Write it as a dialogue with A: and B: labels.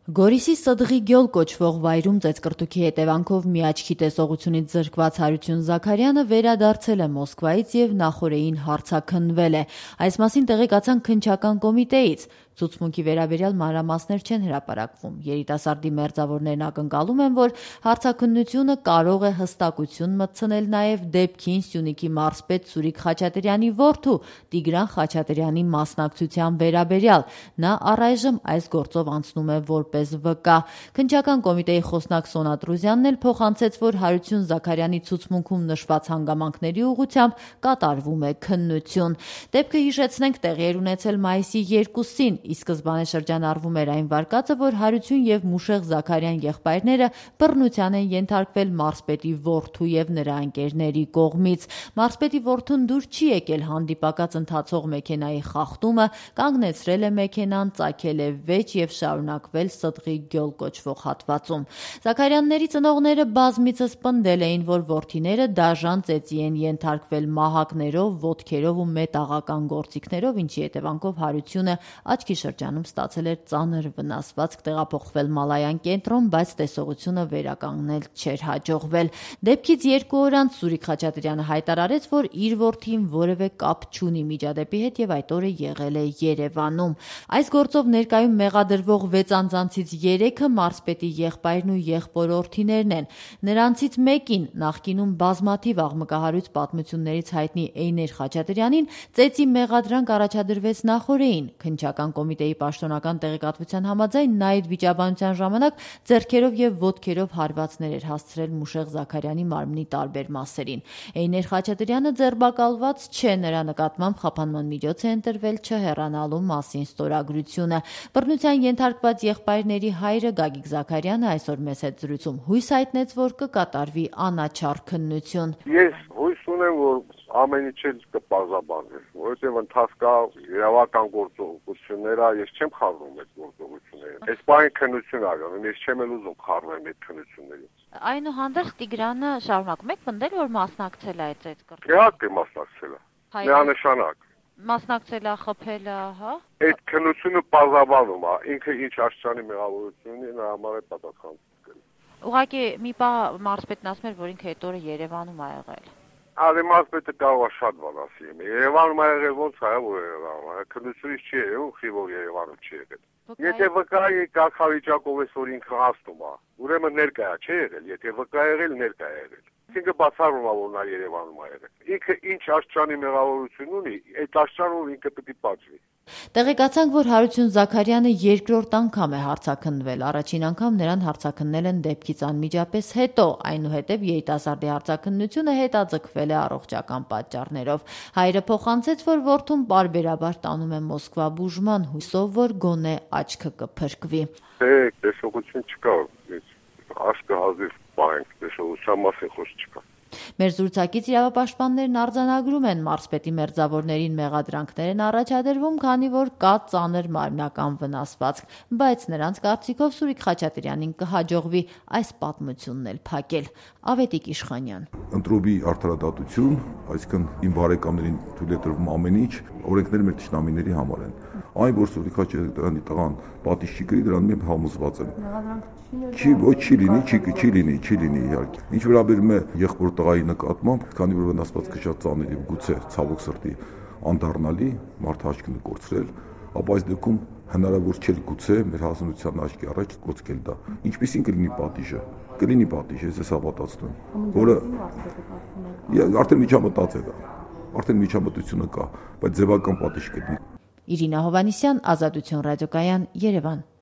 A: Գորիսի Սդղի գյոլ կոչվող վայրում ծեծկռտուքի հետևանքով մի աչքի տեսողությունից զրկված Հարություն Զաքարյանը վերադարձել է Մոսկվայից եւ նախօրեին հարցաքննվել է։ Այս մասին տեղեկացան քննչական կոմիտեից։ Ցուցմունքի վերաբերյալ մանրամասներ չեն հրապարակվում։ Երիտասարդի մերձավորներն ակնկալում են, որ հարցաքննությունը կարող է հստակություն մտցնել նաև դեպքին Սյունիքի մարզպետ Սուրիկ Խաչատրյանի որդու Տիգրան Խաչատրյանի մասնակցության վերաբերյալ։ Նա առայժմ այս գործով անցնում է որպես վկա։ Քննչական կոմիտեի խոսնակ Սոնա Տրուզյանն էլ փոխանցեց, որ Հարություն Զաքարյանի ցուցմունքում նշված հանգամանքների ուղղությամբ կատարվում է քննություն։ Դեպքը հիշեցնենք տեղի էր ունեցել մայիսի 2-ին։ Ի սկզբանե շրջանառվում էր այն վարկածը, որ Հարություն եւ Մուշեղ Զաքարյան եղբայրները բռնության են ենթարկվել մարզպետի որդու եւ նրա ընկերների կողմից։ Մարզպետի որդուն դուր չի եկել հանդիպակաց ընթացող մեքենայի խախտումը, կանգնեցրել է մեքենան, ծագել է վեճ եւ շարունակվել Սդղի գյոլ կոչվող հատվածում։ Զաքարյանների ծնողները բազմիցս պնդել էին, որ որդիները դաժան ծեծի են ենթարկվել մահակներով, ոտքերով ու մետաղական գործիքներով, ինչի հետևանքով Հարությունը աչքի շրջանում ստացել էր ծանր վնասվածք, տեղափոխվել Մալայան կենտրոն, բայց տեսողությունը վերականգնել չէր հաջողվել։ Դեպքից 2 օր անց Սուրիկ Խաչատրյանը հայտարարեց, որ իր որդին որևէ կապ չունի միջադեպի հետ եւ այդ օրը եղել է Երևանում։ Այս գործով ներկայում մեղադրվող 6 անձանցից 3-ը մարզպետի եղբայրն ու եղբորորդիներն են։ Նրանցից մեկին, նախկինում բազմաթիվ աղմկահարույց պատմություններից հայտնի Էյներ Խաչատրյանին, ծեծի մեղադրանք առաջադրվեց նախօրեին։ Քննչական կոմիտեի պաշտոնական տեղեկատվության համաձայն նա այդ վիճաբանության ժամանակ ձեռքերով եւ ոտքերով հարվածներ էր հասցրել Մուշեղ Զաքարյանի մարմնի տարբեր մասերին։ Էյներ Խաչատրյանը ձերբակալված չէ, նրա նկատմամբ խափանման միջոց է ընտրվել չհեռանալու մասին ստորագրությունը։ Բռնության ենթարկված եղբայրների հայրը Գագիկ Զաքարյանը այսօր մեծ հետ զրույցում հույս հայտնեց, որ կկատարվի անաչառ քննություն։
B: Ես հույս ունեմ, որ ամեն ինչ կպարզաբանվի, որովհետև ընթացքա իրավական գործողությունները ես չեմ խառնում այդ գործողությունները։ Այս բանը քննություն անում, ես չեմ էլ ուզում խառնեմ այդ քննություններից։
A: Այնուհանդերձ Տիգրանը շարունակում եք պնդել, որ մասնակցել է այդ ծեծկռտուքին։
B: Իհարկե մասնակցել է։ Միանշանակ։
A: Մասնակցել է, խփել է, հա։
B: Այդ քննությունը պարզաբանում է, ինքը ինչ աշխարհի մեղավորություն ունի, նա համար է պատասխան։
A: Ուղղակի մի բան մարզպետն ասում էր, որ ինքը այդ օրը Երևանում է եղել։
B: Մարզպետը կարող է շատ բան ասի։ Երևանում է եղել, ոնց է, որ Երևանում է։ Քննությունից չի եղել, խիվով Երևանում չի եղել։ Եթե վկայի կարգավիճակով էս որ ինքը հաստում է, ուրեմն ներկայ է, չէ եղել, եթե վկա եղել, ներկայ է եղել։ Ինքը բացառում է, որ նա Երևանում է եղել։ Ինքը ինչ աշխարհի մեղավորություն ունի, այդ աշխարհով ինքը պետք է պատժվի։
A: Տեղեկացանք, որ Հարություն Զաքարյանը երկրորդ անգամ է հարցաքննվել։ Առաջին անգամ նրան հարցաքննել են դեպքից անմիջապես հետո, այնուհետև երիտասարդի հարցաքննությունը հետաձգվել է առողջական պատճառներով։ Հայրը փոխանցեց, որ որդուն պարբերաբար տանում է Մոսկվա բուժման, հույսով, որ գոնե աչքը կփրկվի։
B: Տեսողություն չկա, աչքը հազիվ բանք, տեսողության մասին խոսք չկա։
A: Մեր զրուցակից իրավապաշտպաններն արձանագրում են մարզպետի մերձավորներին մեղադրանքներ են առաջադրվում, քանի որ կա ծանր մարմնական վնասվածք, բայց նրանց կարծիքով Սուրիկ Խաչատրյանին կհաջողվի այս պատմությունն էլ փակել։ Ավետիք Իշխանյան։
C: Ընտրովի արդարադատություն, այսինքն իմ բարեկամներին թույլ է տրվում ամեն ինչ, օրենքները մեր ճշտամիների համար են։ Այն որ Սուրիկ Խաչատրյանի տղան պատիժ չի կրի, դրան մենք համոզված եմ։ Չի լինի իհարկե։ Ինչ վերաբերում է եղբոր տղայի նկատմամբ, քանի որ վնասվածքը շատ ծանր է, գուցե ցավոք սրտի անդառնալի, մարդը աչքն կորցրել, ապա այս դեպքում հնարավոր չէ գուցե մեր հասունության աչքի առաջ կոչել դա։ Ինչպեսին կլինի պատիժը։ Կլինի պատիժ, ես հավատացնում եմ, որը արդեն միջամտած է դա։ Արդեն միջամտությունը կա, բայց ձևական պատիժ կլինի։
A: Իրինա Հովհաննիսյան, Ազատություն ռադիոկայան, Երևան։